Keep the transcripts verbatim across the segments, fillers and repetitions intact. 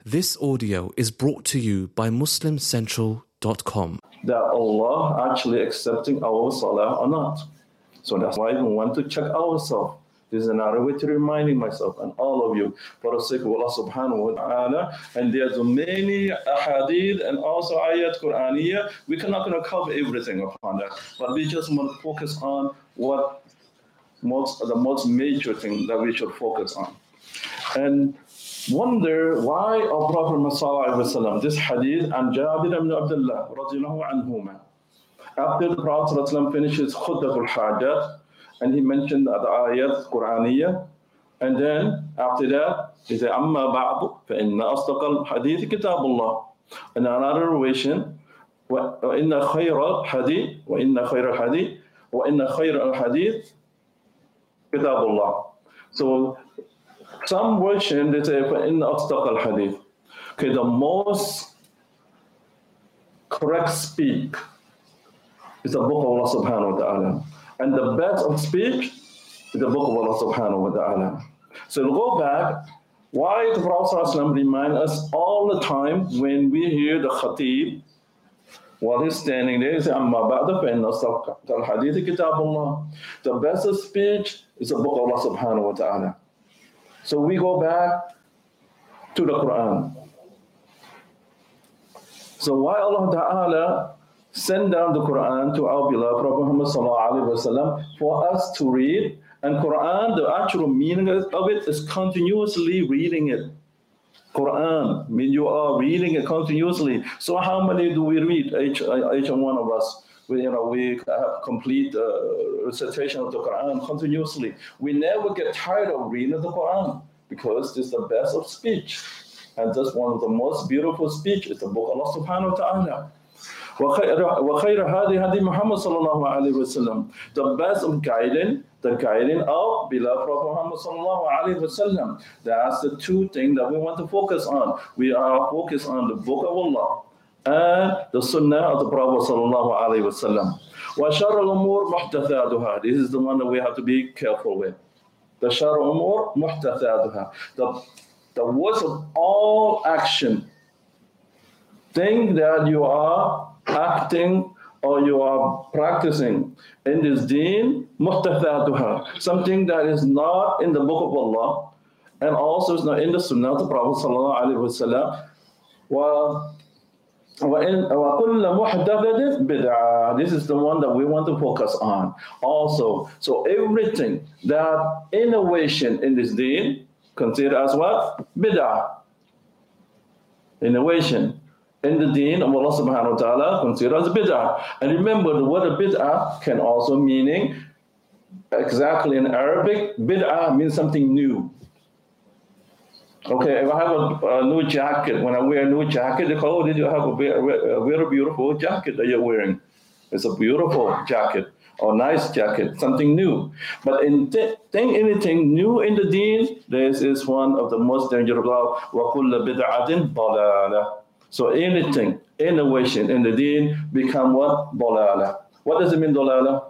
This audio is brought to you by Muslim Central dot com. That Allah actually accepting our salah or not. So that's why we want to check ourselves. This is another way to reminding myself and all of you for the sake of Allah subhanahu wa ta'ala. And there's many ahadith and also ayat Qur'aniyah. We cannot gonna cover everything upon that. But we just want to focus on what most the most major thing that we should focus on. And wonder why our Prophet Muhammad, this hadith and Jabir ibn Abdullah radiyallahu anhuma. After the Prophet finishes Khutbatul Hajat, and he mentioned the ayat Qur'aniyah, and then after that he said, Amma ba'du fa inna asdaqal hadith kitabullah. In another version, wa inna khayral hadith wa inna khayral hadith wa inna khayral hadith kitabullah. So some version they say fa inna asdaqal hadith. Okay, the most correct speak is the book of Allah subhanahu wa ta'ala. And the best of speech is the book of Allah subhanahu wa ta'ala. So we'll go back, why the Prophet remind us all the time when we hear the khatib, while he's standing there, he says, Amma ba'da fa inna asdaqal hadith kitabullah. The best of speech is the book of Allah subhanahu wa ta'ala. So we go back to the Quran. So why Allah ta'ala send down the Quran to our beloved Prophet Muhammad sallallahu alaihi wasallam for us to read, and Quran, the actual meaning of it is continuously reading it. Quran, I mean you are reading it continuously. So how many do we read? Each, each one of us, we, you know, we have complete uh, recitation of the Quran continuously. We never get tired of reading the Quran because it's the best of speech, and that's one of the most beautiful speech is the book of Allah subhanahu wa ta'ala. وَخَيْرَ هَذِي هَدِي مُحَمَّدٍ صَلَّى اللَّهُ عَلَيْهِ وَسَلَّمَ. The best of guiding, the guiding of beloved Prophet Muhammad sallallahu alaihi wasallam. That's the two things that we want to focus on. We are focused on the book of Allah and the sunnah of the Prophet sallallahu alaihi wasallam. وَشَرَّ الْأُمُورِ مُحْدَثَاتُهَا. This is the one that we have to be careful with. The شَرَّ الْأُمُورِ مُحْدَثَاتُهَا. The, the worst of all action, thing that you are acting or you are practicing in this deen, muhtathatuha, something that is not in the book of Allah and also is not in the sunnah of the Prophet sallallahu alaihi wasallam. Wa wa kullu muhdathatin bid'ah. This is the one that we want to focus on also. So everything that innovation in this deen considered as what? Bid'ah. Innovation in the deen of Allah subhanahu wa ta'ala considered as bid'ah. And remember, the word bid'ah can also meaning, exactly in Arabic, bid'ah means something new. Okay, if I have a, a new jacket, when I wear a new jacket, they call, oh, did you have a very, a very beautiful jacket that you're wearing? It's a beautiful jacket or nice jacket, something new. But in th- think anything new in the deen, this is one of the most dangerous law. وَكُلَّ بِدْعَةٍ ضَلَالَةٍ. So anything, innovation in the deen become what? Dalala. What does it mean, dalala?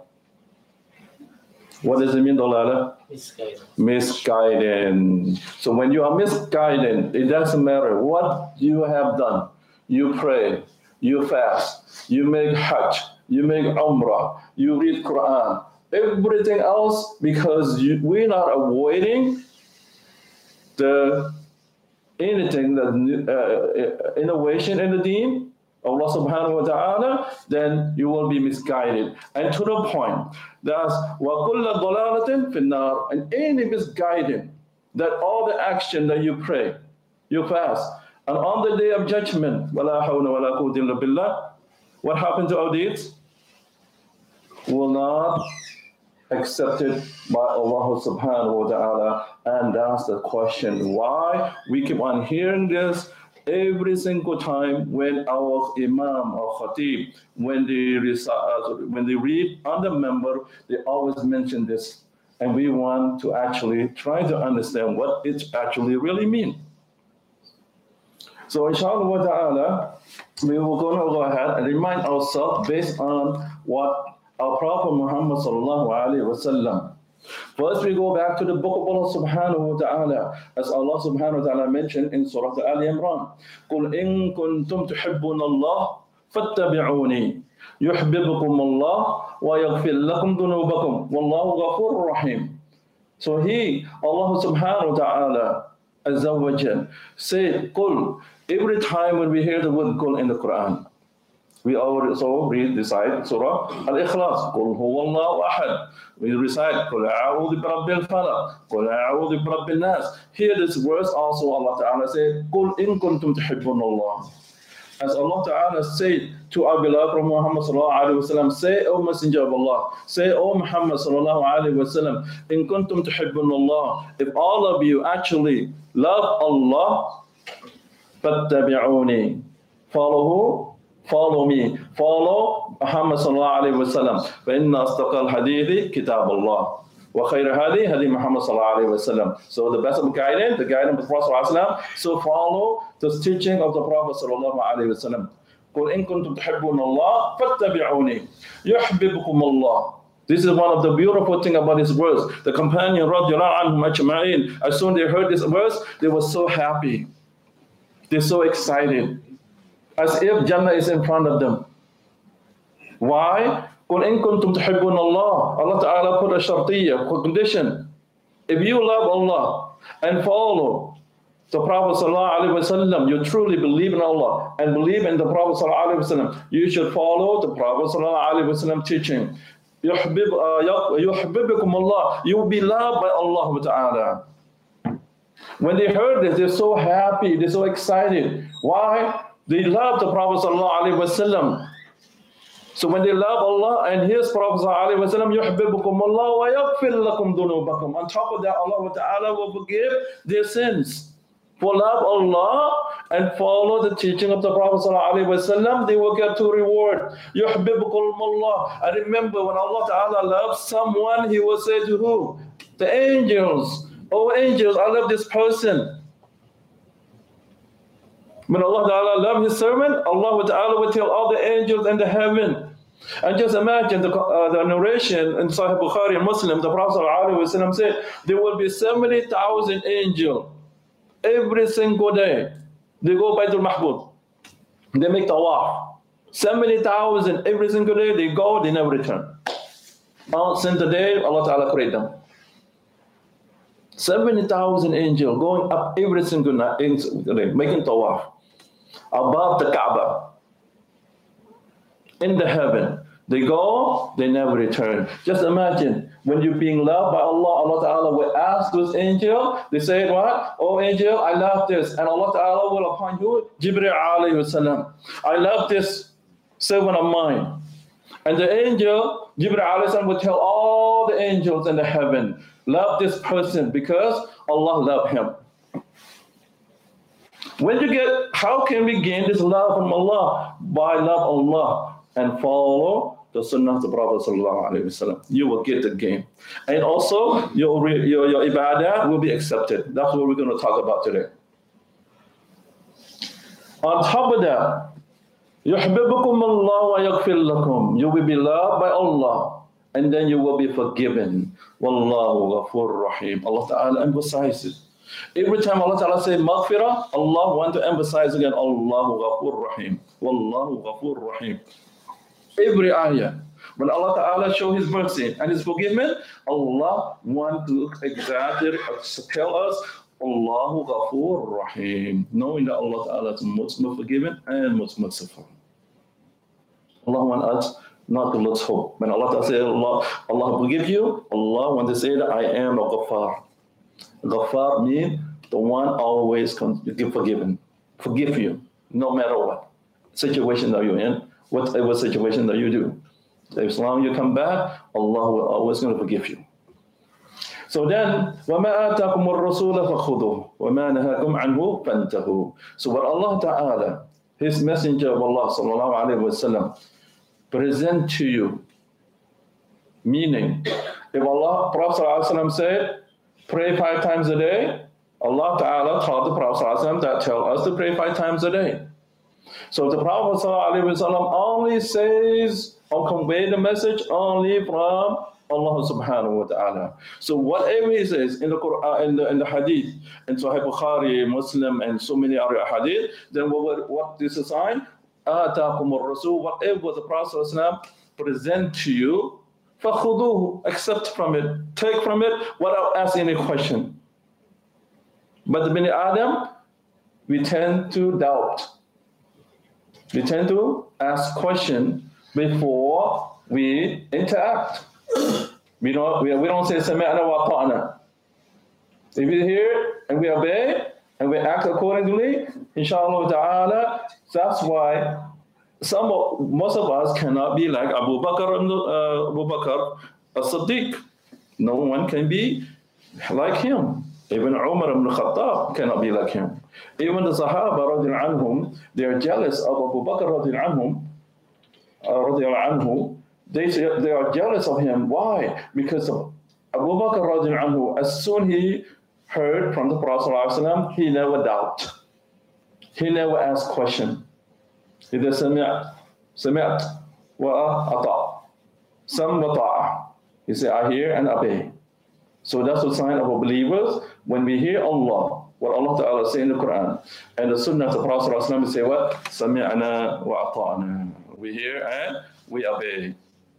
What does it mean, dalala? Misguided. Misguiding. So when you are misguided, it doesn't matter what you have done. You pray, you fast, you make hajj, you make umrah, you read Quran, everything else, because you, we're not avoiding the anything that uh, innovation in the deen, Allah subhanahu wa ta'ala, then you will be misguided. And to the point, that's وَكُلَّ ضَلَالَةٍ فِي النَّارِ. And any misguiding, that all the action that you pray, you fast, and on the day of judgment, وَلَا حَوْلَ وَلَا قُوَّةَ إِلَّا بِاللَّهِ, what happened to our deeds? Will not accepted by Allah subhanahu wa ta'ala. And that's the question, why we keep on hearing this every single time when our imam or khatib, when they, recite, when they read on the member, they always mention this. And we want to actually try to understand what it actually really means. So inshallah wa ta'ala, we will go ahead and remind ourselves based on what our Prophet Muhammad sallallahu alaihi wasallam First, we go back to the book of Allah subhanahu wa ta'ala, as Allah subhanahu wa ta'ala mentioned in Surah Al Imran. قُلْ إِن كُنْتُمْ تُحِبُّونَ اللَّهَ فَاتَّبِعُونِي يُحْبِبْكُمُ اللَّهُ وَيَغْفِرْ لَكُمْ ذُنُوبَكُمْ وَاللَّهُ غَفُورٌ رَحِيمٌ. So he, Allah subhanahu wa ta'ala, Azza wa Jal, said, Qul, every time when we hear the word Qul in the Quran, we also read, recite Surah Al-Ikhlas, Qul huwallahu ahad. We recite, Qul a'udhu bi rabbil falaq, Qul a'udhu bi rabbil nas. Here this verse also Allah Ta'ala said, Qul in kuntum tuhibbun Allah. As Allah Ta'ala said to our beloved Muhammad Sallallahu Alaihi Wasallam, say, O Messenger of Allah, say, O Muhammad Sallallahu Alaihi Wasallam, in kuntum tuhibbun Allah. If all of you actually love Allah, fattabi'uni. Follow who? Follow me. Follow Muhammad Sallallahu Alaihi Wasallam. فَإِنَّ أَصْدَقَ الْحَدِيثِ كِتَابُ اللَّهِ وَخَيْرَ هَدِي هَدِي Muhammad Sallallahu Alaihi Wasallam. So the best of guidance, the guidance of the Prophet Sallallahu Alaihi Wasallam. So follow the teaching of the Prophet Sallallahu Alaihi Wasallam. قُلْ إِن كُنْتُمْ تُحِبُّونَ اللَّهَ فَاتَّبِعُونِي يُحْبِبْكُمُ اللَّهُ. This is one of the beautiful things about this verse. The companion, radiallahu anhum ajma'in, as soon as they heard this verse, they were so happy. They're so excited. As if Jannah is in front of them. Why? قُلْ إِن كُنْتُمْ تُحِبُّونَ اللَّهَ. Allah Ta'ala put a shartiyya, a condition. If you love Allah and follow the Prophet Sallallahu Alaihi Wasallam, you truly believe in Allah and believe in the Prophet Sallallahu Alaihi Wasallam, you should follow the Prophet Sallallahu Alaihi Wasallam teaching. يُحْبِبْكُمُ Allah. You will be loved by Allah Ta'ala. When they heard this, they're so happy, they're so excited. Why? They love the Prophet Sallallahu Alaihi Wasallam. So when they love Allah and His Prophet Sallallahu Alaihi Wasallam, يُحْبِبُكُمُ اللَّهُ وَيَغْفِرْ لَكُمْ ذُنُوبَكُمْ. On top of that, Allah Ta'ala will forgive their sins. For love Allah and follow the teaching of the Prophet Sallallahu Alaihi Wasallam, they will get to reward. يُحْبِبُكُمُ اللَّهُ. And remember, when Allah Ta'ala loves someone, He will say to who? The angels. Oh angels, I love this person. When Allah Ta'ala loves His servant, Allah Ta'ala will tell all the angels in the heaven. And just imagine the, uh, the narration in Sahih Bukhari and Muslim, the Prophet ﷺ said, there will be seventy thousand angels every single day. They go by the Mahbub. They make tawaf. seventy thousand every single day, they go, they never return. On since the day Allah Ta'ala created them. seventy thousand angels going up every single night, making tawaf above the Kaaba in the heaven. They go, they never return. Just imagine when you're being loved by Allah, Allah Ta'ala will ask those angels, they say what? Oh angel, I love this. And Allah Ta'ala will upon you, Jibreel alayhi salam, I love this servant of mine. And the angel, Jibreel alayhi salam, will tell all the angels in the heaven, love this person because Allah loved him. When you get, how can we gain this love from Allah? By love Allah and follow the sunnah of the Prophet Sallallahu Alaihi Wasallam. You will get the gain. And also, your, your, your ibadah will be accepted. That's what we're going to talk about today. On top of that, يُحْبِبُكُمُ اللَّهُ وَيَغْفِرْ لَكُمْ. You will be loved by Allah and then you will be forgiven. Wallahu ghafur rahim. Allah Ta'ala emphasizes. Every time Allah Ta'ala says maghfirah, Allah wants to emphasize again, Allahu ghafur rahim. Wallahu ghafur rahim. Every ayah, when Allah Ta'ala shows His mercy and His forgiveness, Allah wants to exactly tell us, Allahu ghafur rahim. Knowing that Allah Ta'ala is most forgiving and most merciful. Allah wants us not to lose hope. When Allah Ta'ala says, Allah, Allah forgive you, Allah wants to say that I am a Ghaffar. Ghaffar means the one always forgiven, forgive you, no matter what situation that you're in, whatever situation that you do. As long as you come back, Allah will always going to forgive you. So then, وَمَا آتَاكُمُ الرَّسُولَ فَخُذُوهُ وَمَا نَهَاكُمْ عَنْهُ فَانْتَهُوا. So what Allah Ta'ala, His Messenger of Allah Sallallahu Alaihi Wasallam, present to you, meaning, if Allah, Prophet Sallallahu Alaihi Wasallam said, pray five times a day, Allah Ta'ala taught the Prophet Sallallahu Alaihi Wasallam that tell us to pray five times a day. So the Prophet Sallallahu Alaihi Wasallam only says or convey the message only from Allah subhanahu wa ta'ala. So whatever he says in the Quran, in the, in the Hadith, in Sahih Bukhari, Muslim, and so many other Hadith, then what, what this is a sign? آتاكم الرسول, whatever the Prophet present to you, فخذوه, accept from it, take from it without asking any question. But the Bani Adam, we tend to doubt. We tend to ask questions before we interact. We don't, we, we don't say, سَمِعْنَا وَأَطَعْنَا. If we hear and we obey and we act accordingly, inshallah ta'ala, that's why some of, most of us cannot be like Abu Bakr, uh, Abu Bakr as-Siddiq. No one can be like him. Even Umar ibn Khattab cannot be like him. Even the Sahaba radiallahu anhum, they are jealous of Abu Bakr radiallahu anhum, uh, radiallahu anhu. They, they are jealous of him. Why? Because of Abu Bakr radiallahu anhu, as soon he heard from the Prophet ﷺ, he never doubted. He never asked question. He just سمعت سمعت وأطاع. Sam وطاعة. He said, I hear and obey. So that's the sign of a believers. When we hear Allah, what Allah Ta'ala say in the Quran, and the Sunnah of the Prophet ﷺ say what? سمعنا وأطعنا. We hear and we obey.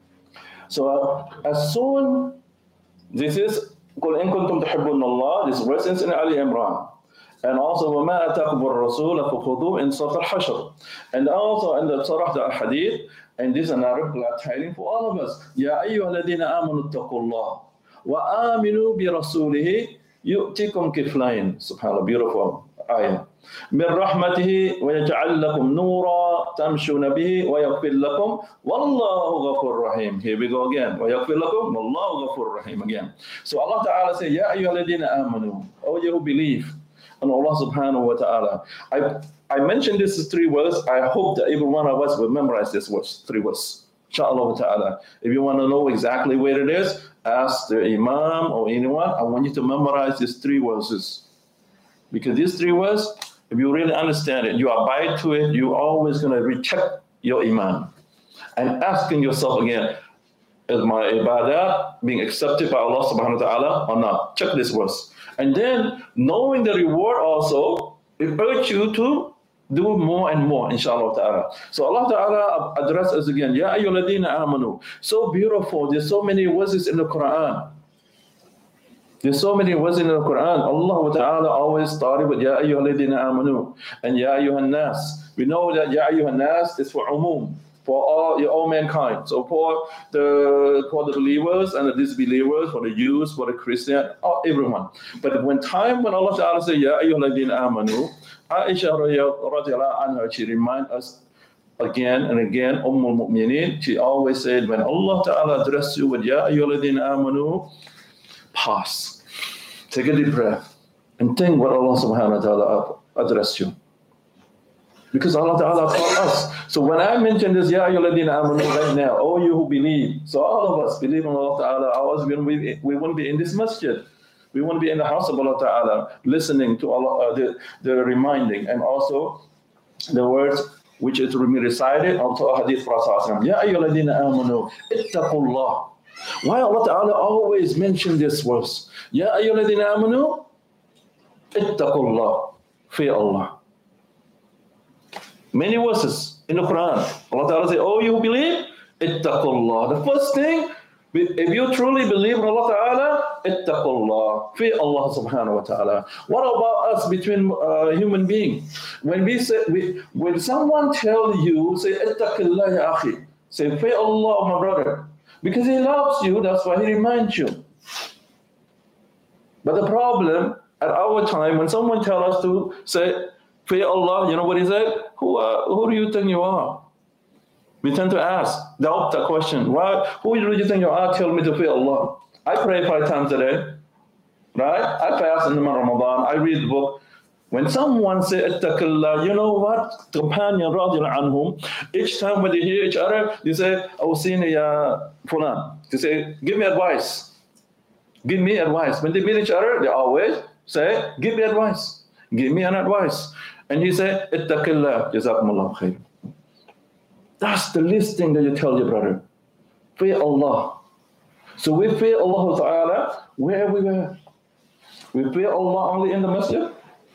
So uh, as soon, this is قل إن كنتم تحبون الله, this verse is in Ali Imran. And also وما أتاكم الرسول فخذوه in Surah Al-Hashr. And also in the Surah Al-Hadith, and this is another glad tidings for all of us. يا أيها الذين آمنوا اتقوا الله وآمنوا برسوله يؤتكم كفلين. SubhanAllah, beautiful ayah. من رحمته ويجعل لكم نورا تمشون به ويغفر لكم والله غفور رحيم. Here we go again. ويغفر لكم والله غفور رحيم again. So Allah Ta'ala says, يا أيها الذين آمنوا, O you who believe on Allah Subhanahu wa Ta'ala. I I mentioned this is three words. I hope that every one of us will memorize this words, three words. Inshallah Ta'ala. If you want to know exactly where it is, ask the Imam or anyone. I want you to memorize these three verses. Because these three words, if you really understand it, you abide to it, you're always going to recheck your Iman. And asking yourself again, is my ibadah being accepted by Allah Subhanahu wa Ta'ala or not? Check this verse. And then knowing the reward also, it urges you to do more and more, inshallah ta'ala. So Allah Ta'ala addresses us again, Ya ayyuhalladhina amanu. So beautiful, there's so many verses in the Quran. There's so many verses in the Quran. Allah Ta'ala always started with Ya ayyuhalladhina amanu and Ya ayyuhan nas. We know that Ya ayyuhan nas is for umum, for all, all mankind. So for the for the believers and the disbelievers, for the Jews, for the Christian, all, everyone. But when time when Allah Ta'ala says Ya ayyuhalladhina amanu, Aisha radiallahu anha, she reminds us again and again, Umm al-Mu'mineen, she always said, when Allah Ta'ala addressed you with Ya ayyuhalladhina amanu, pause, take a deep breath, and think what Allah Subhanahu wa Ta'ala addressed you. Because Allah Ta'ala taught us. So when I mention this, Ya ayyuhalladhina amanu right now, all you who believe, so all of us believe in Allah Ta'ala, ours, we wouldn't be, we wouldn't be in this masjid. We want to be in the house of Allah Ta'ala, listening to Allah, uh, the, the reminding, and also the words which is recited, also Hadith Prophet. Ya ayyuhalladhina amanu, ittaqullah. Why Allah Ta'ala always mention this verse? Ya ayyuhalladhina amanu, ittaqullah, fear Allah. Many verses in the Quran. Allah Ta'ala says, oh, you who believe, ittaqullah. The first thing, if you truly believe in Allah Ta'ala, ittaqullah, fear Allah Subhanahu wa Ta'ala. What about us between uh, human beings? When we say, we, when someone tells you, say, ittaqillah ya akhi, say, fear Allah, my brother. Because he loves you, that's why he reminds you. But the problem at our time, when someone tells us to say, fear Allah, you know what he said? Who, uh, who do you think you are? We tend to ask, doubt the question. Why, who do you think you are? Tell me to fear Allah. I pray five times a day, right? I fast in the month of Ramadan. I read the book. When someone says, ittaqillah, you know what? The companion, radiallahu anhum, each time when they hear each other, they say, awsini ya fulan. They say, give me advice. Give me advice. When they meet each other, they always say, give me advice. Give me an advice. And he said, ittaqillah, jazakumullah khair. That's the least thing that you tell your brother. Fear Allah. So we fear Allah Ta'ala where we were. We fear Allah only in the masjid.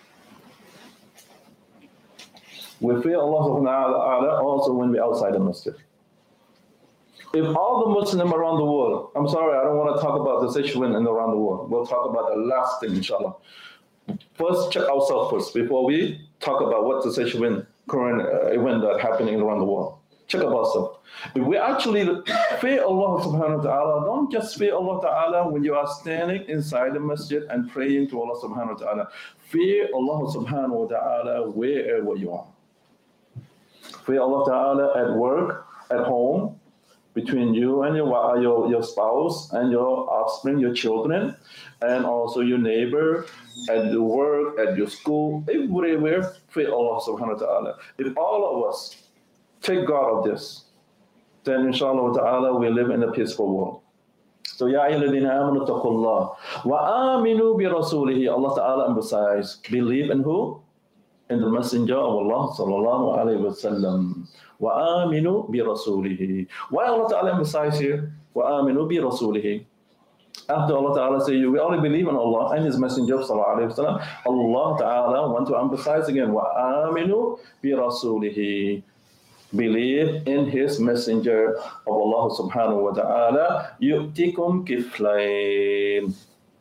We fear Allah Subhanahu wa Ta'ala also when we're outside the masjid. If all the Muslims around the world, I'm sorry, I don't want to talk about the situation in around the world. We'll talk about the last thing, inshallah. First, check ourselves first before we talk about what the situation, current uh, event that's happening around the world. Check up ourselves. If we actually fear Allah Subhanahu wa Ta'ala, don't just fear Allah Ta'ala when you are standing inside the masjid and praying to Allah Subhanahu wa Ta'ala. Fear Allah Subhanahu wa Ta'ala wherever you are. Fear Allah Ta'ala at work, at home, between you and your, your, your spouse and your offspring, your children, and also your neighbor, at the work, at your school, everywhere, fear Allah Subhanahu wa Ta'ala. If all of us take God of this, then inshallah ta'ala we live in a peaceful world. So ya ayyuhalladhina amanu taqullah wa aminu bi rasulihi. Allah Ta'ala emphasized, believe in who? In the messenger of Allah sallallahu alayhi wa sallam. Wa aminu bi rasulihi. Why Allah Ta'ala emphasize here? Wa aminu bi rasulihi. After Allah Ta'ala say we only believe in Allah and His Messenger sallallahu alayhi wa sallam, Allah Ta'ala want to emphasize again, wa aminu bi rasulihi. Believe in His Messenger of Allah Subhanahu wa Ta'ala. Yu'tikum kiflayn.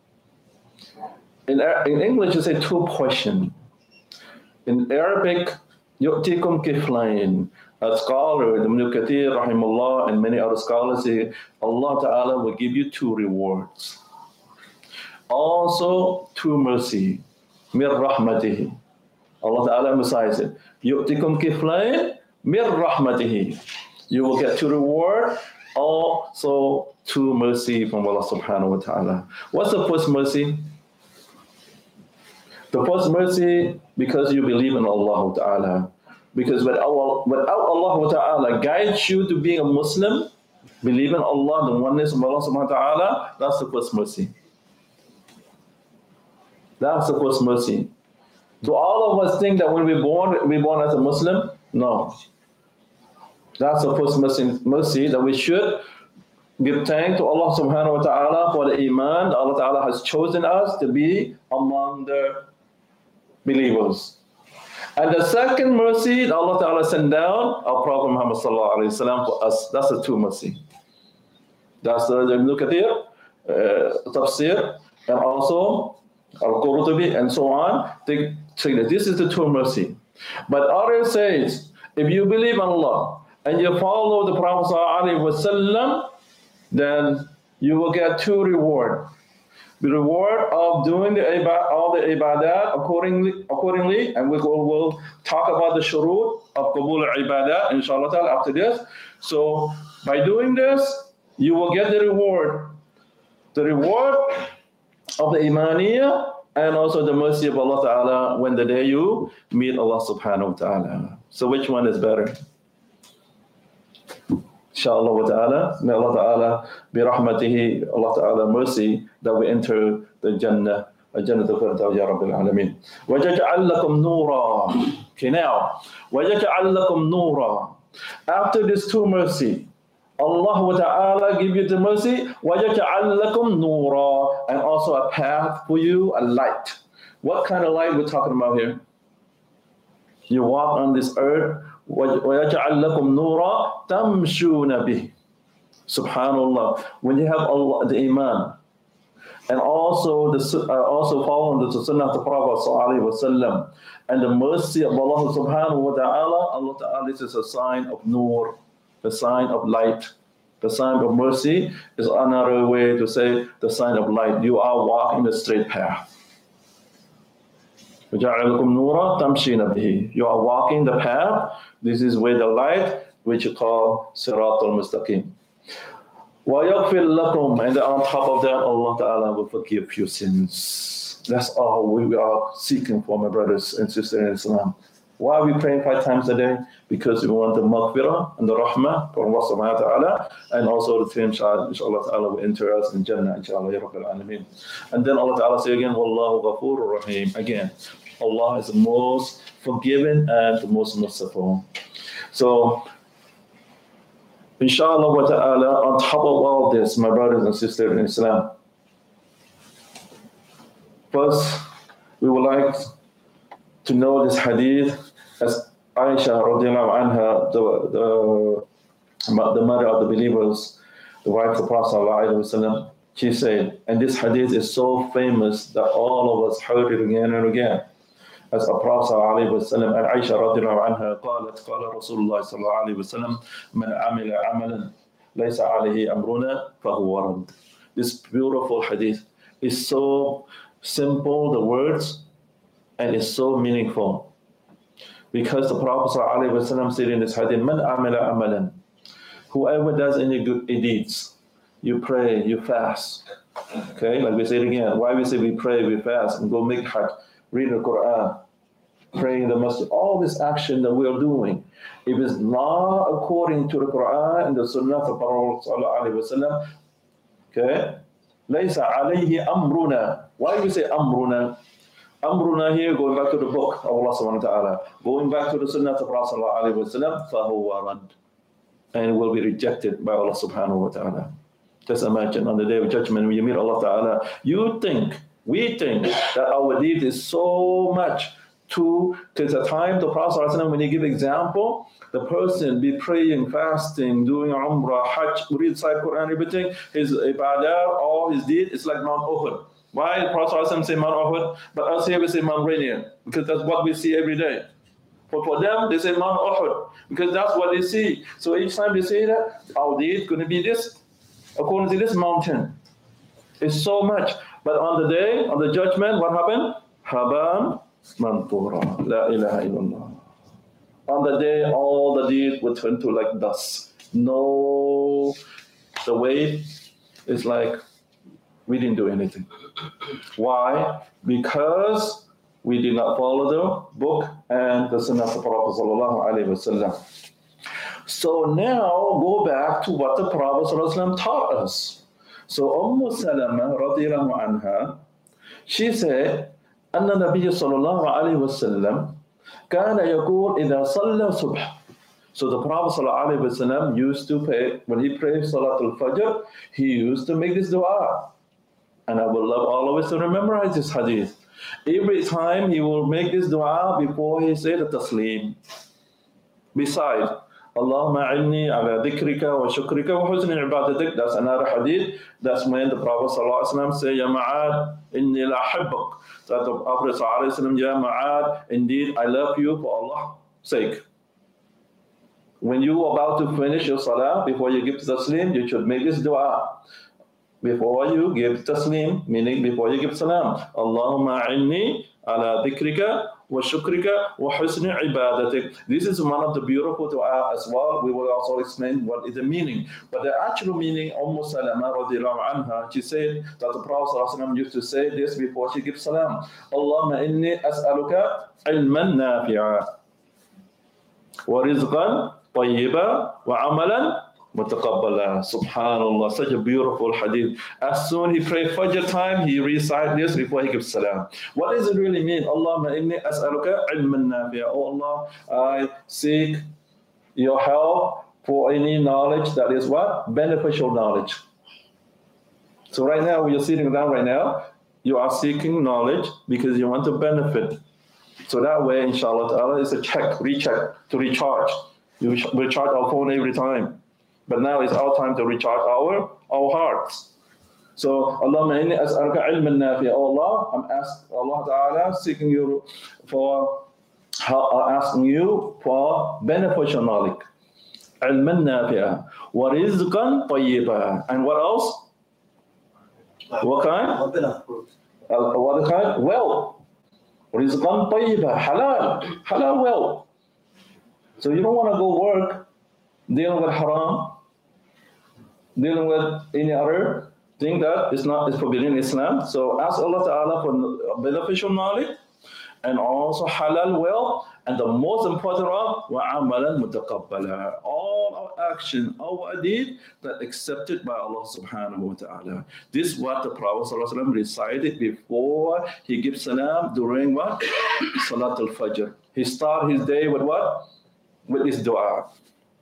In, in English, you say two portions. In Arabic, yu'tikum kiflayn. A scholar, Ibn Kathir, rahimahullah, and many other scholars say Allah Ta'ala will give you two rewards. Also, two mercy. Mir rahmatihi. Allah Ta'ala emphasizes it. Yu'tikum kiflayn. Mir rahmatihi. You will get to reward, also to mercy from Allah Subhanahu wa Ta'ala. What's the first mercy? The first mercy, because you believe in Allah Ta'ala. Because without Allah Ta'ala guides you to being a Muslim, believe in Allah, the oneness of Allah Subhanahu wa Ta'ala, that's the first mercy. That's the first mercy. Do all of us think that when we're born, we're born as a Muslim? No. That's the first mercy, mercy that we should give thanks to Allah Subhanahu wa Ta'ala for the Iman that Allah Ta'ala has chosen us to be among the believers. And the second mercy that Allah Ta'ala sent down, our Prophet Muhammad Sallallahu Alaihi Wasallam for us, that's the two mercy. That's the Ibn Kathir, uh, Tafsir, and also Al-Qurtubi, and so on. They say that this is the two mercy. But others says, if you believe in Allah and you follow the Prophet ﷺ, then you will get two rewards. The reward of doing the ibad, all the ibadat accordingly, accordingly, and we will we'll talk about the shurut of qabul ibadat, inshallah ta'ala, after this. So by doing this, you will get the reward. The reward of the imaniyah and also the mercy of Allah Ta'ala when the day you meet Allah Subhanahu wa Ta'ala. So which one is better? Inshallah wa ta'ala, may Allah Ta'ala bi rahmatihi, Allah Ta'ala mercy that we enter the Jannah, Jannah al-Firdaus ya Rabbil Alameen. وَجَجْعَلْ لَكُمْ نُورًا. Okay, now, وَجَجْعَلْ لَكُمْ نُورًا. After this two mercy, Allah wa Ta'ala give you the mercy, وَجَجْعَلْ لَكُمْ نُورًا, and also a path for you, a light. What kind of light we're talking about here? You walk on this earth, وَيَجْعَلْ لَكُمْ نُورًا تَمْشُونَ بِهِ. Subhanallah. When you have Allah, the Iman, and also the uh, also following the Sunnah of the Prophet Sallallahu Alaihi Wasallam, and the mercy of Allah Subhanahu wa Ta'ala, Allah Ta'ala, this is a sign of nur, the sign of light. The sign of mercy is another way to say the sign of light. You are walking the straight path. You are walking the path. This is where the light, which you call Sirat al-Mustaqim. And on top of that, Allah Ta'ala will forgive your sins. That's all we are seeking for, my brothers and sisters in Islam. Why are we praying five times a day? Because we want the maghfirah and the rahmah from Allah Subhanahu wa Ta'ala, and also the same child, inshallah Ta'ala, will enter us in Jannah, inshallah, ya Rabbil Alameen. And then Allah Ta'ala say again, Wallahu Ghafurur Rahim. Again, Allah is the most forgiving and the most merciful. So, Inshallah wa ta'ala, on top of all this, my brothers and sisters in Islam, first, we would like to know this hadith as Aisha radiallahu anha, the, the, the mother of the believers, the wife of the Prophet sallallahu alaihi wasallam, she said, and this hadith is so famous that all of us heard it again and again. As the Prophet sallallahu alaihi wasallam and Aisha radiallahu anha قالت قال رسول الله صلى الله عليه وسلم من عمل عملا ليس عليه أمرنا فهو رد. This beautiful hadith is so simple, the words, and it's so meaningful. Because the Prophet ﷺ said in this hadith, Man amila amalan, whoever does any good deeds, you pray, you fast. Okay, like we said again, why we say we pray, we fast, and go make hajj, read the Quran, pray in the masjid, all this action that we are doing, if it's not according to the Quran and the Sunnah of the Prophet ﷺ, okay, لَيْسَ عَلَيْهِ أَمْرُنَا. Why do we say أَمْرُنَا? Amruna here, going back to the book of Allah subhanahu wa ta'ala, going back to the Sunnah of Prophet sallallahu alaihi wasallam, فَهُوَ رَدٌّ, and it will be rejected by Allah subhanahu wa ta'ala. Just imagine on the day of judgment when you meet Allah ta'ala, you think, we think that our deed is so much to, because the time the Prophet sallallahu alaihi wasallam, when he give example, the person be praying, fasting, doing umrah, hajj, read Sahih Quran, everything, his ibadah, all his deed, it's like Mount Uhud. Why the Prophet say Mount Uhud, but us here we say Mount Rainier, because that's what we see every day. But for them, they say Mount Uhud, because that's what they see. So each time they say that, our deed is going to be this, according to this mountain. It's so much. But on the day, on the judgment, what happened? Haban mantura, la ilaha illallah. On the day, all the deed will turn to like dust. No, the weight is like, we didn't do anything. Why? Because we did not follow the book and the Sunnah of the Prophet sallallahu alaihi wasallam. So now go back to what the Prophet sallallahu alaihi wasallam taught us. So Umm Salama radiyallahu anha, she said, أن النبي صلى الله عليه وسلم كان يقول إذا صلى الصبح. So the Prophet sallallahu alaihi wasallam used to pray, when he prayed Salatul Fajr, he used to make this dua. And I would love all of us to memorize this hadith. Every time he will make this dua before he said the taslim. Besides, Allahumma inni ala dhikrika wa shukrika wa husni ibadatik. That's another hadith. That's when the Prophet sallallahu alaihi wasallam say, Ya Ma'ad, inni la hibbuk. That the Prophet sallallahu alaihi wasallam, Ya Ma'ad, indeed I love you for Allah's sake. When you are about to finish your salah, before you give taslim, you should make this dua. Before you give taslim, meaning before you give salam. Allahumma inni ala dhikrika wa shukrika wa husni ibadatik. This is one of the beautiful dua as well. We will also explain what is the meaning. But the actual meaning, Umm Salama radiallahu anha, she said that the Prophet used to say this before she gives salam. Allahumma inni as'aluka ilman nafi'a wa rizqan tayyiba wa amalan mutaqabbala. Subhanallah, such a beautiful hadith. As soon he prayed Fajr time, he recited this before he gives salam. What does it really mean? Allahumma inni as'aluka ilman nafi'a. Oh Allah, I seek your help for any knowledge that is what? Beneficial knowledge. So right now, when you're sitting down right now, you are seeking knowledge because you want to benefit. So that way, inshallah ta'ala, it's a check, recheck, to recharge. You recharge our phone every time. But now it's our time to recharge our, our hearts. So, Allahumma inni as'aluka ilman nafi'a. Oh Allah, I'm asking Allah Ta'ala, seeking you for, asking you for beneficial knowledge. Ilman nafi'a. Wa rizqan tayyiba. And what else? What kind? What kind? Wealth. Rizqan tayyiba. Halal. Halal wealth. So you don't want to go work dealing with haram, dealing with any other thing that is not is forbidden in Islam. So ask Allah Ta'ala for beneficial knowledge and also halal wealth, and the most important one, وَعَمَلًا مُتَقَبَّلًا. All our action, our deed that accepted by Allah Subhanahu wa Ta'ala. This is what the Prophet Sallallahu Alaihi Wasallam recited before he gives salam during what? Salatul Fajr. He started his day with what? With this dua.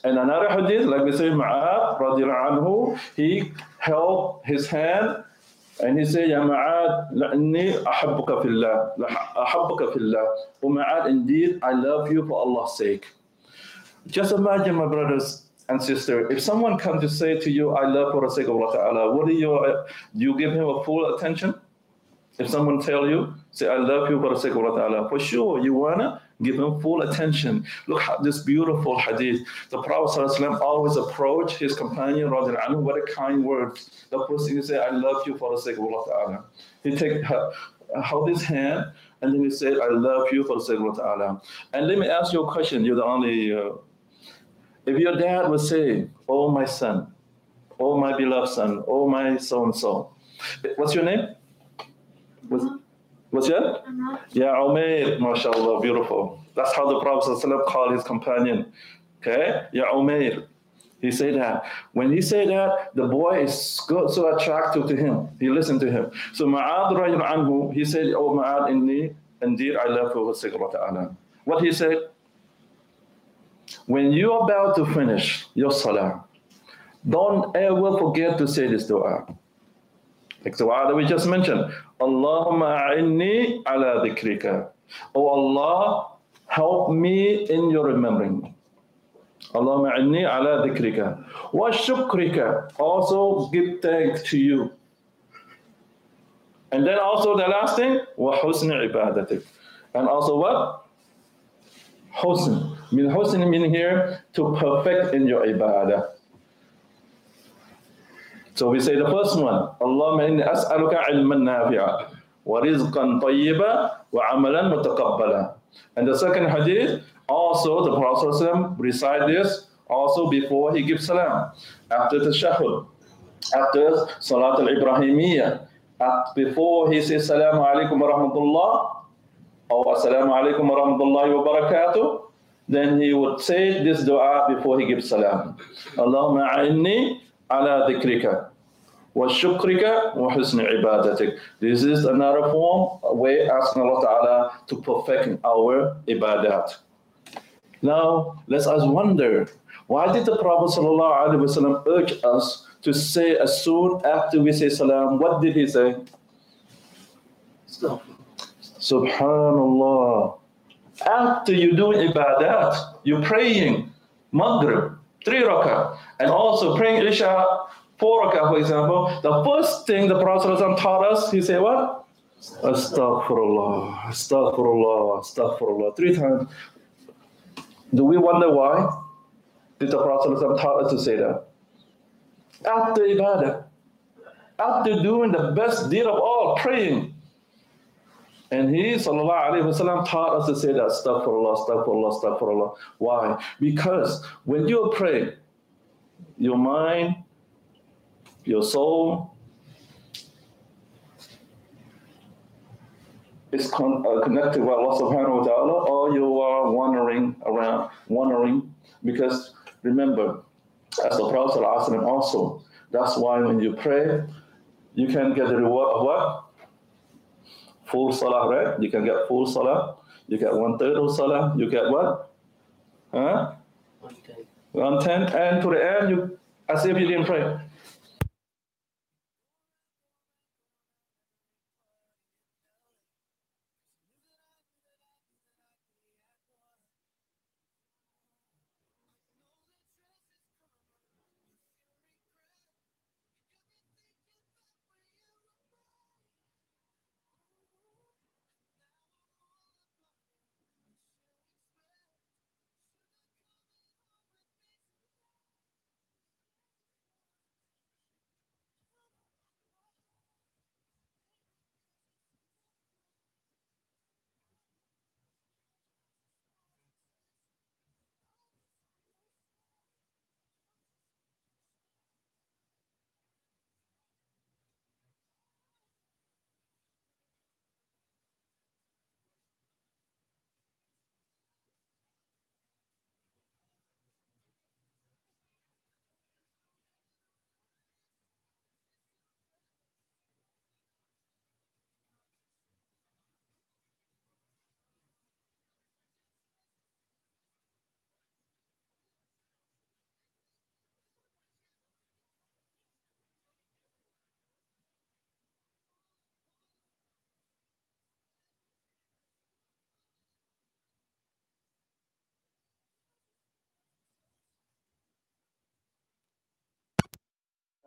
And another hadith, like we say, Ma'ad, radiallahu anhu, he held his hand and he said, Ya Ma'ad, la'inni ahabbuka fillah, ahabbuka fillah. Oh Ma'ad, indeed, I love you for Allah's sake. Just imagine, my brothers and sisters, if someone comes to say to you, I love for the sake of Allah Ta'ala, what do you, do you give him a full attention? If someone tell you, say, I love you for the sake of Allah Ta'ala, for sure, you want to give him full attention. Look at this beautiful hadith. The Prophet ﷺ always approached his companion, anhu, what a kind word. The first thing he said, I love you for the sake of Allah Ta'ala. He take, held his hand, and then he said, I love you for the sake of Allah Ta'ala. And let me ask you a question. You're the only... Uh, If your dad would say, oh, my son, oh, my beloved son, oh, my so-and-so. What's your name? What's, what's your name? Yeah, Umair, mashallah, beautiful. That's how the Prophet ﷺ called his companion. Okay? Yeah, Umair. He said that. When he said that, the boy is so, so attractive to him. He listened to him. So Ma'ad radiallahu anhu, he said, oh, Ma'ad, inni, indeed, I love you for the sake of Allah Ta'ala. What he said? When you're about to finish your salah, don't ever forget to say this dua. Like the dua that we just mentioned. Allahumma a'inni ala dhikrika. Oh Allah, help me in your remembering. Allahumma a'inni ala dhikrika. Wa shukrika. Also give thanks to you. And then also the last thing, wa husni ibadatik. And also what? Husn. Min husn meaning here to perfect in your ibadah. So we say the first one, Allahumma inni as'aluka ilman nafi'a wa rizqan tayyiba wa amalan mutaqabbala. And the second hadith, also the Prophet ﷺ recite this also before he gives salam, after the tashahhud, after Salat al-Ibrahimiyya, before he says Assalamu alaikum wa rahmatullah, or Assalamu alaikum wa rahmatullahi wa barakatuh, then he would say this dua before he gives salam. Allahumma a'inni ala dhikrika wa shukrika wa husni ibadatik. This is another form, a way asking Allah Ta'ala to perfect our ibadat. Now, let's us wonder, why did the Prophet Sallallahu Alaihi Wasallam urge us to say as soon after we say salam, what did he say? Stop. Subhanallah. After you do ibadat, you're praying Maghrib, three rakah, and also praying Isha, four rakah, for example. The first thing the Prophet taught us, he said what? Astaghfirullah, astaghfirullah, astaghfirullah, three times. Do we wonder why did the Prophet taught us to say that? After ibadah, after doing the best deed of all, praying. And he, sallallahu alayhi wasallam, taught us to say that, astaghfirullah, astaghfirullah, astaghfirullah. Why? Because when you pray, your mind, your soul is con- uh, connected with Allah subhanahu wa ta'ala, or you are wandering around, wandering. Because remember, as the Prophet ﷺ also, that's why when you pray, you can get the reward of what? Full salah, right? You can get full salah. You get one third of salah. You get what? Huh? One tenth. One tenth. And to the end, you as if you didn't pray.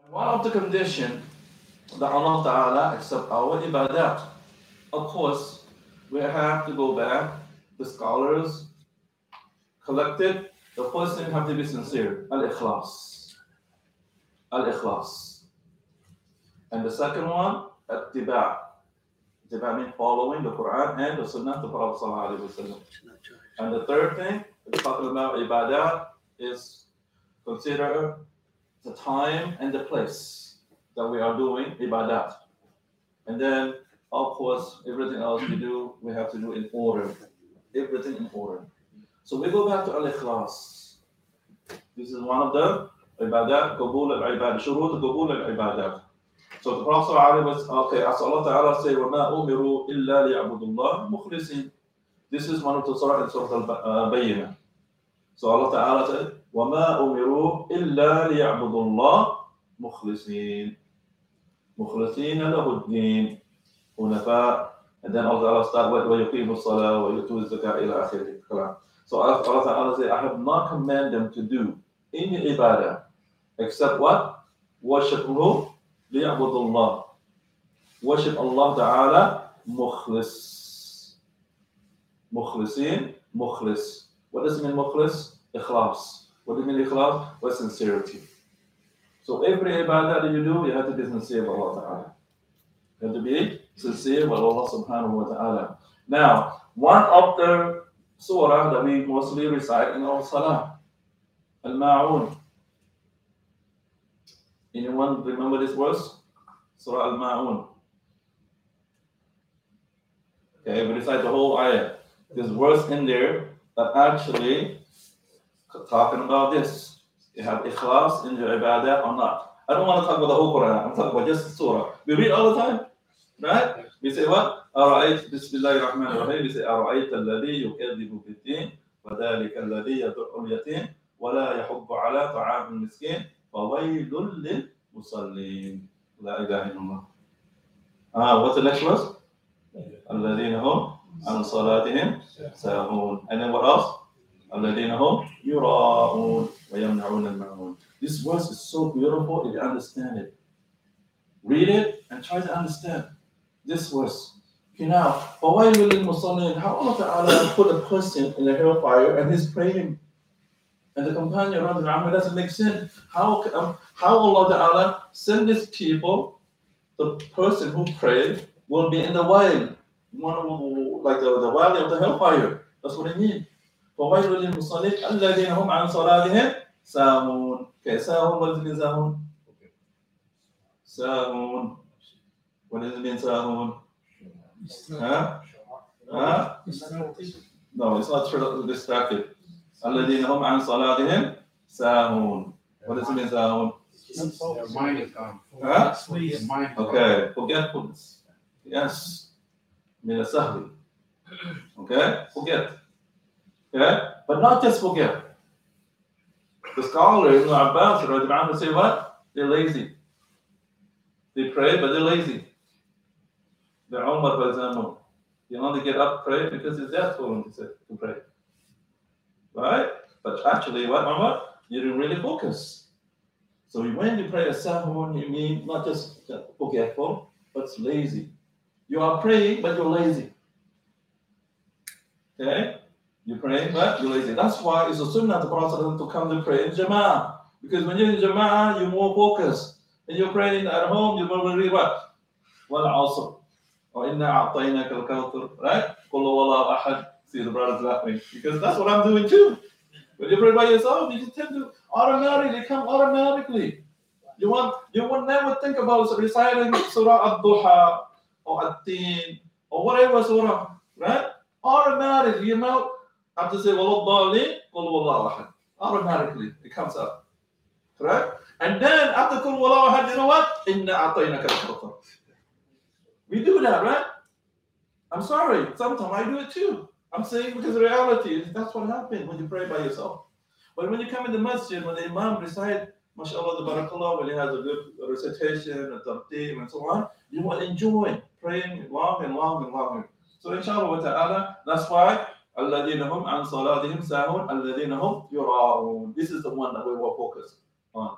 One of the conditions that Allah Ta'ala accept our ibadat. Of course, we have to go back, the scholars collected, the first thing have to be sincere, al-ikhlas. Al-ikhlas. And the second one, at-tiba'. Tiba' means following the Quran and the Sunnah of the Prophet Sallallahu Alaihi Wasallam. And the third thing, we're talking about ibadah, is consider the time and the place that we are doing ibadat. And then, of course, everything else we do, we have to do in order. Everything in order. So we go back to al-ikhlas. This is one of the ibadat, qabul al-ibadah, shurut qabul al-ibadat. So the Prophet was, okay, as Allah Ta'ala say, وَمَا أُمِرُوا إِلَّا لِيَعْبُدُوا اللَّهَ مُخْلِصِينَ. This is one of the surah in Surah Al-Bayyinah. So Allah Ta'ala said, وَمَا أُمِرُوا إِلَّا لِيَعْبُدُوا اللَّهَ مُخْلِصِينَ مُخْلِصِينَ لَهُ الدِّينَ حُنَفَاءَ. And then Allah Ta'ala start with وَيُقِيمُوا الصَّلَاةَ وَيُؤْتُوا الزَّكَاةَ إِلَى آخِرِهِ. So Allah Ta'ala said, I have not commanded them to do any ibadah except what? Worship who? لِيَعْبُدُوا اللَّهِ. Worship Allah Ta'ala mukhlis. Mukhlisin, mukhlis. What does it mean mukhlis? Ikhlas. What does it mean ikhlas? With sincerity. So every ibadah that you do, you have to be sincere with Allah Ta'ala. You have to be sincere with Allah Subhanahu wa Ta'ala. Now, one of the surah that we mostly recite in our salah, Al-Ma'un. Anyone remember this verse? Surah Al-Ma'un. Okay, we recite the whole ayah. There's verse in there that actually talking about this. You have ikhlas in your ibadah or not. I don't want to talk about the whole Quran. I'm talking about just the surah. We read all the time, right? We say what? أرأيت بسم الله الرحمن الرحيم. We say أرأيت الذي يكذب بالدين وذلك الذي يدعو اليتيم ولا يحض على طعام المسكين فويل للمصلين لا إله إلا الله. Ah, what's the next verse? الذين هم عن صلاتهم ساهون. And then what else? الذين هم يراءون ويمنعون الماعون. This verse is so beautiful if you understand it. Read it and try to understand this verse. Okay, now, فويل للمصلين. How Allah Ta'ala put a person in the hellfire and he's praying. And the companion around the Ramah doesn't make sense. How, um, how Allah Ta'ala send these people, the person who prayed will be in the wild, one like the, the valley of the hellfire. That's what it means. فَوَيْلٌ لِلْمُصَلِّينَ الَّذِينَ هُمْ عَنْ صَلَاتِهِمْ سَاهُونَ. Okay, sahun, what does it mean sahun? Sahun. What does it mean sahun? Huh? Huh? No, it's not distracted. الَّذِينَ هُمْ عَنْ صَلَاتِهِمْ سَاهُونَ. What does it mean sahun? Their mind is gone. Huh? Their mind is Okay, forgetfulness. Yes. Min sahwi. Okay, forget. Okay, but not just forget. The scholar Ibn Abbas say what? They're lazy. They pray, but they're lazy. The Umar, for example, you only get up pray because his dad told him to, to pray. Right? But actually, what Umar? You didn't really focus. So when you pray a sahun, you mean not just forgetful, but lazy. You are praying, but you're lazy. Okay? You're praying, but you're lazy. That's why it's a sunnah of the Prophet to come to pray in Jama'ah. Because when you're in Jama'ah, you're more focused. When you're praying at home, you're going to read what? Wal asr. Or inna a'tainaka al-kawthar. Right? Qul huwallahu ahad. See the brothers laughing. Because that's what I'm doing too. When you pray by yourself, you just tend to automatically come automatically. You want you would never think about reciting Surah Ad-Duha or At-Teen or whatever surah, right? Automatically, you know, have to say Walad-Dallin, Qul huwallahu ahad. Automatically, it comes up. Correct? And then after Qul huwallahu ahad, you know what? Inna a'tainaka al-kawthar. We do that, right? I'm sorry, sometimes I do it too. I'm saying because the reality is that's what happens when you pray by yourself. But when you come in the masjid, when the imam recite, mashallah, the barakallah, when he has a good recitation, a tartib, and so on, you will enjoy praying long and long and long. So inshallah wa ta'ala, that's why الَّذِينَ هُمْ عَنْ صَلَاتِهِمْ سَاهُونَ الَّذِينَ هُمْ يُرَاءُونَ. This is the one that we will focus on.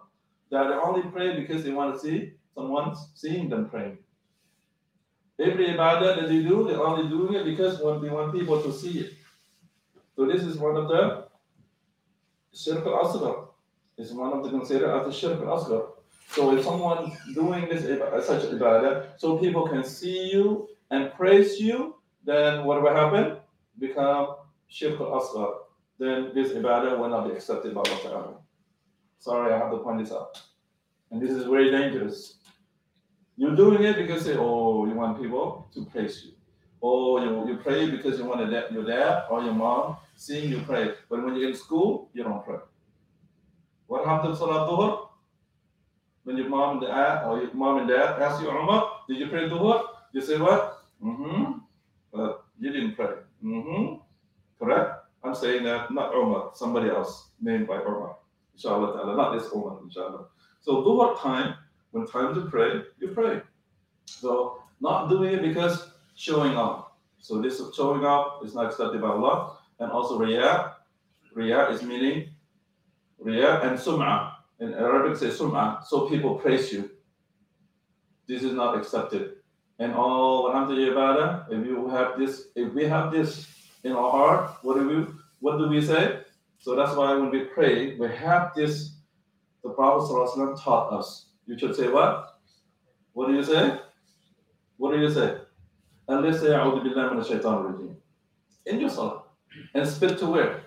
that they only pray because they want to see someone seeing them praying. Every ibadah that they do, they're only doing it because when they want people to see it. So this is one of the shirk al-asghar. It's one of the considered as the shirk al-asghar. So if someone doing this such ibadah, so people can see you and praise you, then what will happen? Become shirk al-asghar. Then this ibadah will not be accepted by Allah Ta'ala. Sorry, I have to point this out. And this is very dangerous. You're doing it because say, oh, you want people to praise you. Or you, you pray because you want your dad or your mom seeing you pray. But when you're in school, you don't pray. What happened to Salat Dhuhr? When your mom and dad or your mom and dad ask you, Umar, did you pray Dhuhr? You say what? Mm-hmm. But you didn't pray. Mm-hmm. Correct? I'm saying that not Umar, somebody else named by Umar. Inshallah ta'ala, not this Umar, inshallah. So Dhuhr time, when time to pray, you pray. So not doing it because showing up. So this showing up is not accepted by Allah. And also Riyah. Riyah is meaning Riyah and Sum'ah. In Arabic say Sum'ah. So people praise you. This is not accepted. And all alhamdulillah, if you have this, if we have this in our heart, what do we what do we say? So that's why when we pray, we have this. The Prophet ﷺ taught us. You should say what? What do you say? What do you say? And let's say A'udhu Billahi Minash Shaitanir Rajeem. In your salah. And spit to where?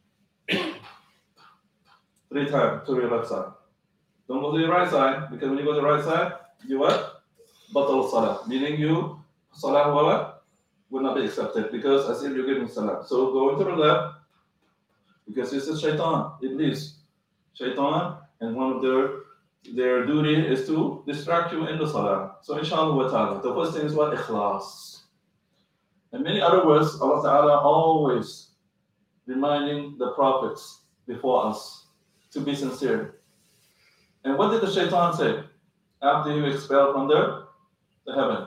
Three times to your left side. Don't go to your right side, because when you go to the right side, you what? Batal salah. Meaning you, salah wala, will not be accepted, because as if you're giving salah. So go into the left, because this is shaitan, iblis. Shaitan, and one of their their duty is to distract you in the salah. So inshallah wa ta'ala, the first thing is what? Ikhlas. And many other words, Allah Ta'ala always reminding the prophets before us to be sincere. And what did the shaitan say after he was expelled from the, the heaven?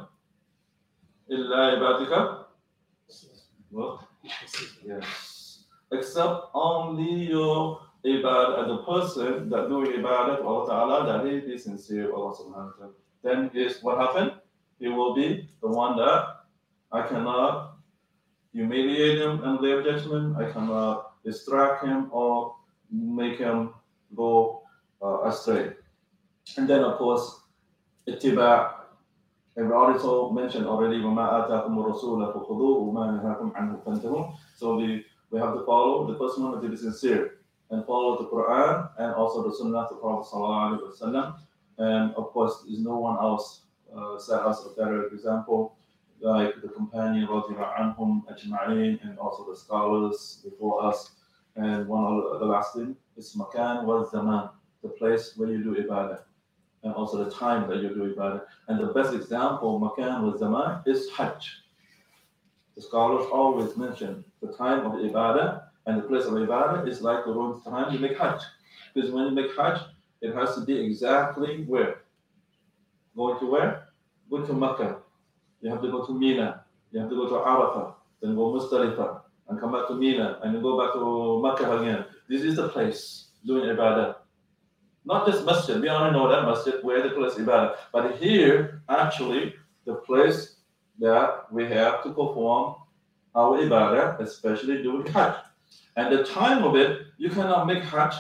Illa ibadika? What? Yes. Except only your ibad and the person that doing ibadah to Allah Ta'ala, that he be sincere, Allah Subhanahu wa Ta'ala. Then is what happened? He will be the one that I cannot humiliate him and their judgment. I cannot distract him or make him go uh, astray. And then of course, ittiba'. And we also mentioned already, وَمَا آتَاكُمُ الرَّسُولَ فَخُذُوهُ وَمَا نَهَاكُمْ عَنْهُ فَانْتَهُوا. So we, we have to follow the first one, to be sincere, and follow the Quran and also the Sunnah of the Prophet Sallallahu Alaihi Wasallam. And of course, there's no one else uh, set us a better example, like the companion Radiyallahu Anhum Ajma'in, and also the scholars before us. And one of the last thing is Makan wa Zaman, the place where you do ibadah, and also the time that you do ibadah. And the best example, Makan wa Zaman, is Hajj. The scholars always mention the time of the ibadah and the place of ibadah is like the wrong time you make Hajj. Because when you make Hajj, it has to be exactly where? Going to where? Go to Makkah. You have to go to Mina. You have to go to Arafah. Then go Muzdalifah. And come back to Mina. And then go back to Makkah again. This is the place doing ibadah. Not just masjid. We only know that masjid where the place ibadah. But here, actually, the place that we have to perform our ibadah, especially during Hajj. And the time of it, you cannot make Hajj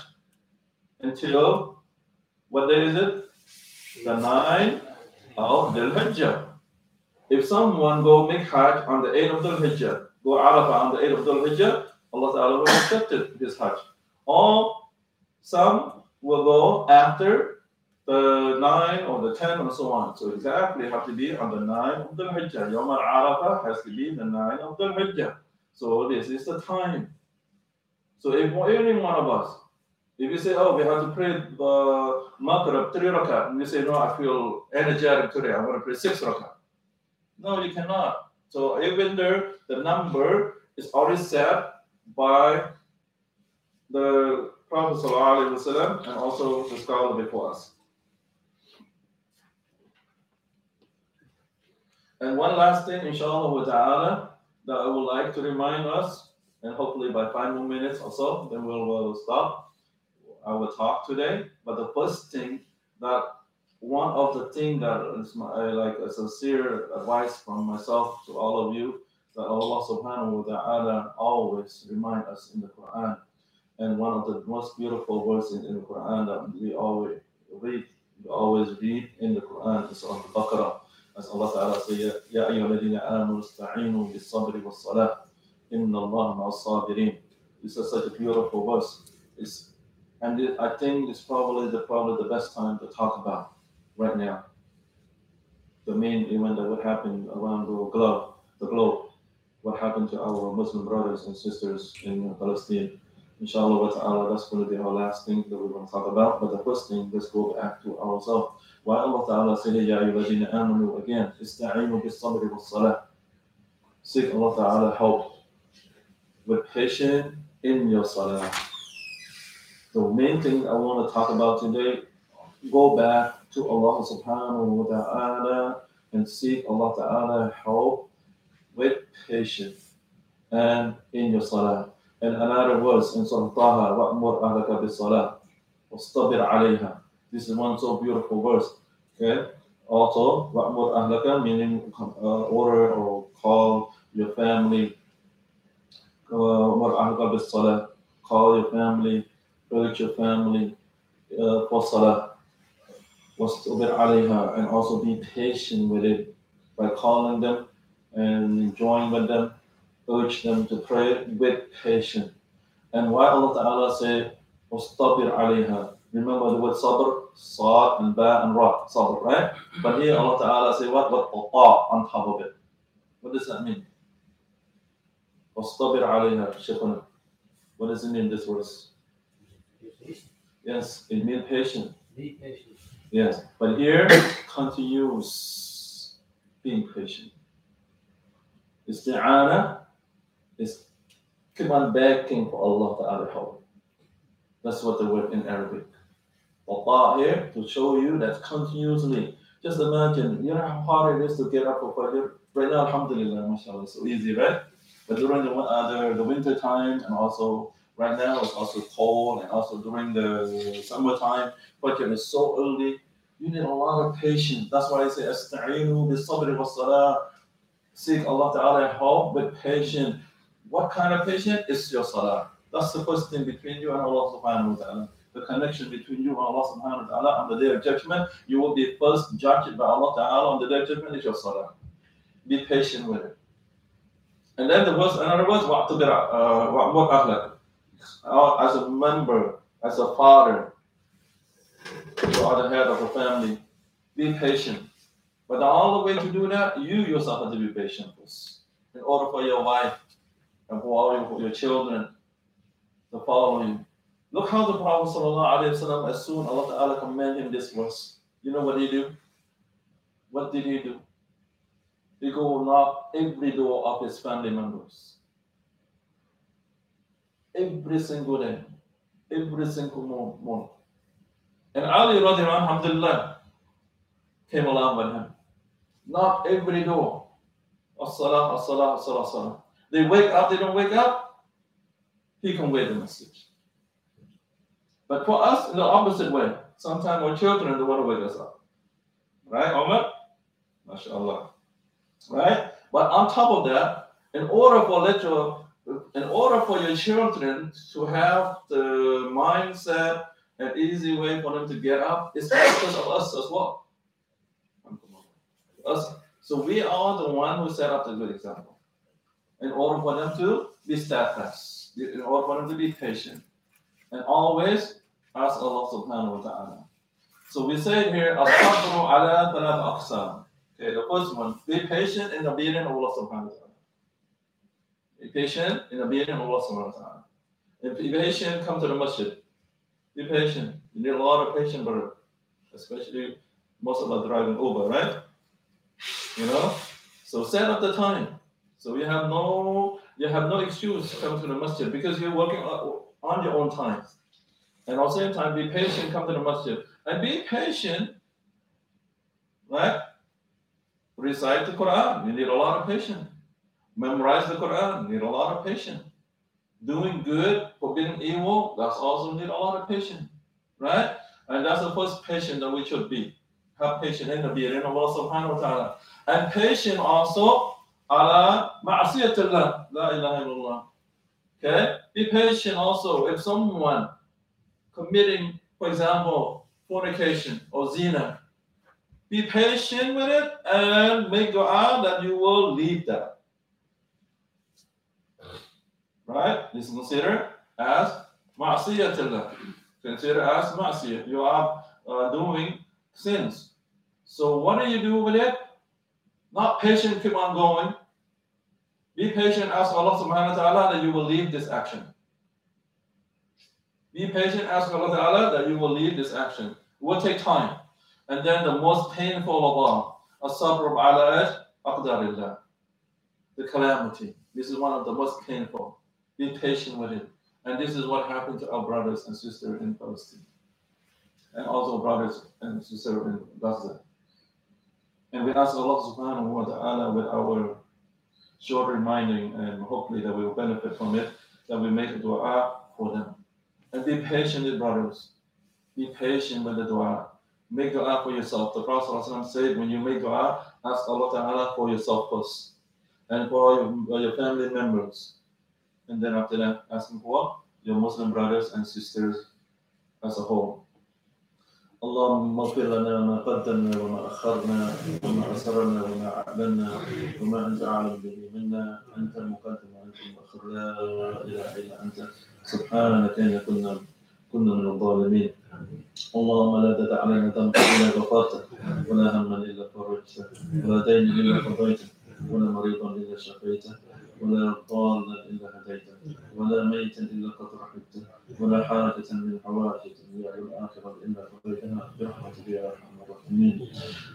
until, what day is it? The ninth of Dhul Hijjah. If someone go make Hajj on the eighth of Dhul Hijjah, go Arafah on the eighth of Dhul Hijjah, Allah Ta'ala will accept it, his Hajj. Or some will go after the nine or the ten or so on. So exactly have to be on the nine of Dhul Hijjah. Yawm al-Arafah has to be the nine of Dhul Hijjah. So this is the time. So if any one of us, if you say, oh, we have to pray the Maghrib three rakat, and you say, no, I feel energetic today, I'm going to pray six rakat. No, you cannot. So even though the number is already set by the Prophet ﷺ and also the scholar before us. And one last thing, inshallah wa ta'ala, that I would like to remind us, and hopefully by five more minutes or so, then we'll, we'll stop. I will talk today. But the first thing that one of the things that is my, like a sincere advice from myself to all of you, that Allah subhanahu wa ta'ala always remind us in the Quran. And one of the most beautiful verses in the Quran that we always read, we always read in the Quran is on Al-Baqarah. As Allah Ta'ala says, Ya ayyuhalladhina amanu ista'inu bis-sabri was-salah. Inna Allah ma'as-sabirin. This is such a beautiful verse. It's, and it, I think it's probably the probably the best time to talk about right now. The main event that would happen around the globe, the globe, what happened to our Muslim brothers and sisters in Palestine. Inshallah wa ta'ala, that's going to be our last thing that we're going to talk about. But the first thing, let's go back to ourselves. Why Allah Ta'ala said, Ya ayyuhalladhina amanu, again, ista'inu bis-sabri was-salah. Seek Allah Ta'ala help with patience in your salah. The main thing I want to talk about today, go back to Allah Subhanahu wa Ta'ala and seek Allah Ta'ala help with patience and in your salah. And another verse in Surah Taha, وَأْمُرْ أَهْلَكَ بِالصَّلَاةِ وَاصْطَبِرْ عَلَيْهَا. This is one so beautiful verse. Okay. Also, وَأْمُرْ أَهْلَكَ, meaning uh, order or call your family. وَأْمُرْ أَهْلَكَ بِالصَّلَاةِ, call your family, urge your family uh, for salah. وَاصْطَبِرْ عَلَيْهَا, and also be patient with it by calling them and enjoying with them. Urge them to pray with patience. And why Allah Ta'ala said, وَاصْطَبِرْ عَلَيْهَا. Remember the word sabr, sad and ba and ra, sabr, right? But here Allah Ta'ala said what? What? Allah on top of it. What does that mean? وَاصْطَبِرْ عَلَيْهَا, Shaykhuna. What does it mean, this verse? Yes, it means patient. Be patient. Yes, but here, continuous being patient. Isti'ana is keep on begging for Allah Ta'ala help. That's what the word in Arabic. Allah here to show you that continuously. Just imagine, you know how hard it is to get up for Fajr. Right now, alhamdulillah, mashallah, so easy, right? But during the uh, the, the winter time, and also right now it's also cold, and also during the summertime, Fajr is so early. You need a lot of patience. That's why I say, Asta'inu bis-sabri was-salah. Seek Allah Ta'ala help with patience. What kind of patience? Is your salah. That's the first thing between you and Allah Subhanahu wa Ta'ala. The connection between you and Allah Subhanahu wa Ta'ala on the day of judgment. You will be first judged by Allah Ta'ala on the day of judgment is your salah. Be patient with it. And then the verse, another verse, وَأْتُبِرَ وَأْمُرْ أَهْلَكَ. As a member, as a father, you are the head of a family. Be patient. But the only way to do that, you yourself have to be patient first. In order for your wife and for all your, for your children to follow you. Look how the Prophet ﷺ, as soon as Allah Ta'ala commanded him this verse, you know what he do? What did he do? He go knock every door of his family members. Every single day. Every single morning. And Ali radiallahu anhu, alhamdulillah, came along with him. Knock every door. As-salah, as-salah, as-salah, as-salah. They wake up, they don't wake up, he convey the message. But for us, in the opposite way, sometimes our children don't want to wake us up. Right, Omar? MashaAllah. Right? But on top of that, in order for let your, in order for your children to have the mindset, an easy way for them to get up, it's because of us as well. Us. So we are the one who set up the good example. In order for them to be steadfast, in order for them to be patient, and always ask Allah Subhanahu wa Ta'ala. So we say here, as-sabru ala thalath aqsam. Okay, the first one, be patient in obedience of Allah Subhanahu wa Ta'ala. Be patient in obedience of Allah Subhanahu wa Ta'ala. And be patient, come to the masjid. Be patient. You need a lot of patience, brother. Especially most of us driving Uber, right? You know? So set up the time. So you have no you have no excuse to come to the masjid because you're working on your own time. And at the same time, be patient, come to the masjid. And be patient, right? Recite the Quran. You need a lot of patience. Memorize the Quran. You need a lot of patience. Doing good, forbidding evil, that's also need a lot of patience. right? And that's the first patient that we should be. Have patience in the being of Allah subhanahu wa ta'ala. And patient also ala ma'asiyatillah, la ilaha illallah. Okay? Be patient also if someone committing, for example, fornication or zina. Be patient with it and make dua that you will leave that. Right? This is considered as ma'asiyatillah. Consider as ma'asiyah. You are uh, doing sins. So what do you do with it? Not patient, keep on going. Be patient, ask Allah subhanahu wa ta'ala that you will leave this action. Be patient, ask Allah ta'ala that you will leave this action. It will take time. And then the most painful of all, as-sabr ala aqdarillah, the calamity. This is one of the most painful. Be patient with it. And this is what happened to our brothers and sisters in Palestine. And also brothers and sisters in Gaza. And we ask Allah subhanahu wa ta'ala with our short reminding, and hopefully that we will benefit from it, that we make a dua for them. And be patient with brothers. Be patient with the dua. Make dua for yourself. The Prophet ﷺ said, when you make dua, ask Allah ta'ala for yourself first. And for your, your family members. And then after that, asking for your Muslim brothers and sisters as a whole. اللهم اغفر لنا ما قدمنا وما أخرنا وما أسررنا وما أعلنا وما أنت أعلم به منا أنت المقدم وأنت المؤخر لا إله إلا أنت سبحانك إنا كنا كنا من الظالمين. اللهم لا تدع لنا ذنبا إلا غفرته ولا هما إلا فرجته ولا دين إلا قضيته ولا مريضا إلا شفيته ولا ضالا إلا هديته ولا ميتا إلا قد رحمته ولا حاجة من حوائج الدنيا والآخرة إلا قضيتها برحمتك يا أرحم الراحمين.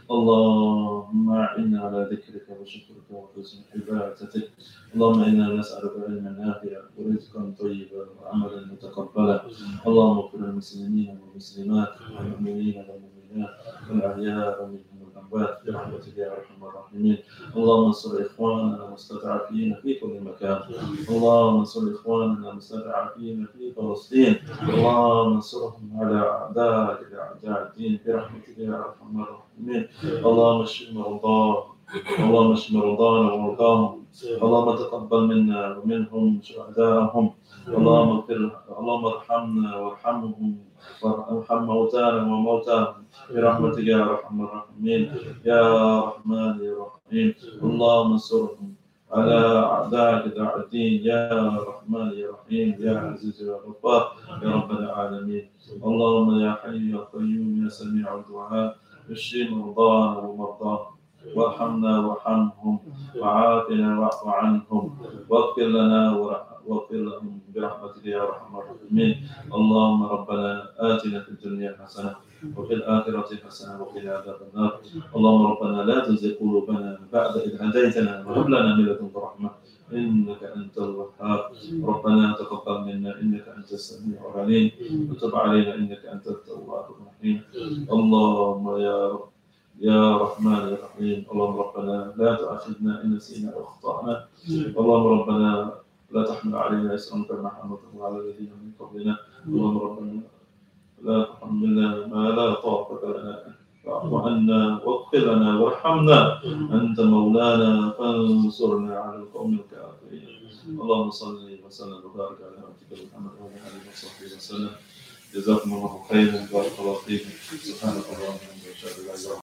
اللهم أعنا على ذكرك وشكرك وحسن عبادتك. اللهم إنا نسألك علما نافعا ورزقا طيبا وعملا متقبلا. اللهم اغفر للمسلمين والمسلمات والمؤمنين والمؤمنات والأحياء منهم والأموات برحمتك يا أرحم الراحمين. اللهم انصر إخواننا المستضعفين في كل مكان. اللهم انصر إخواننا المستضعفين في فلسطين. اللهم انصرهم على أعدائك أعداء الدين برحمتك يا أرحم الراحمين. اللهم اشف مرضاهم. اللهم اشف مرضانا ومرضاهم. اللهم تقبل منا ومنهم شهداءهم. اللهم اغفر اللهم ارحمنا وارحمهم وارحم موتانا وموتاهم برحمتك يا ارحم الراحمين. يا رحمن يا رحيم. اللهم انصرهم على أعدائك أعداء الدين يا رحمن يا رحيم يا عزيز يا غفار يا رب العالمين. اللهم يا حي يا قيوم يا سميع الدعاء اشف مرضانا ومرضاهم وارحمنا وارحمهم وعافنا واعف عنهم واغفر لنا واغفر لهم برحمتك يا ارحم الراحمين. اللهم ربنا آتنا في الدنيا حسنة وفي الآخرة حسنة وقنا عذاب النار. اللهم ربنا لا تزغ قلوبنا بعد إذ هديتنا وهب لنا من لدنك رحمة إنك أنت الوهاب. ربنا تقبل منا إنك أنت السميع العليم وتب علينا إنك أنت التواب الرحيم. اللهم يا رب يا رحمن يا رحيم. اللهم ربنا لا تؤاخذنا إن نسينا أو أخطأنا. اللهم ربنا لا تحمل علينا إصرا كما حملته على الذين من قبلنا. اللهم ربنا لا تحملنا ما لا طاقة لنا فاعف عنا واغفر لنا وارحمنا أنت مولانا فانصرنا على القوم الكافرين. اللهم صل وسلم وبارك على عبدك محمد وعلى آله وصحبه وسلم. جزاكم الله خيرا. بارك الله فيكم. سبحانك اللهم وبحمدك.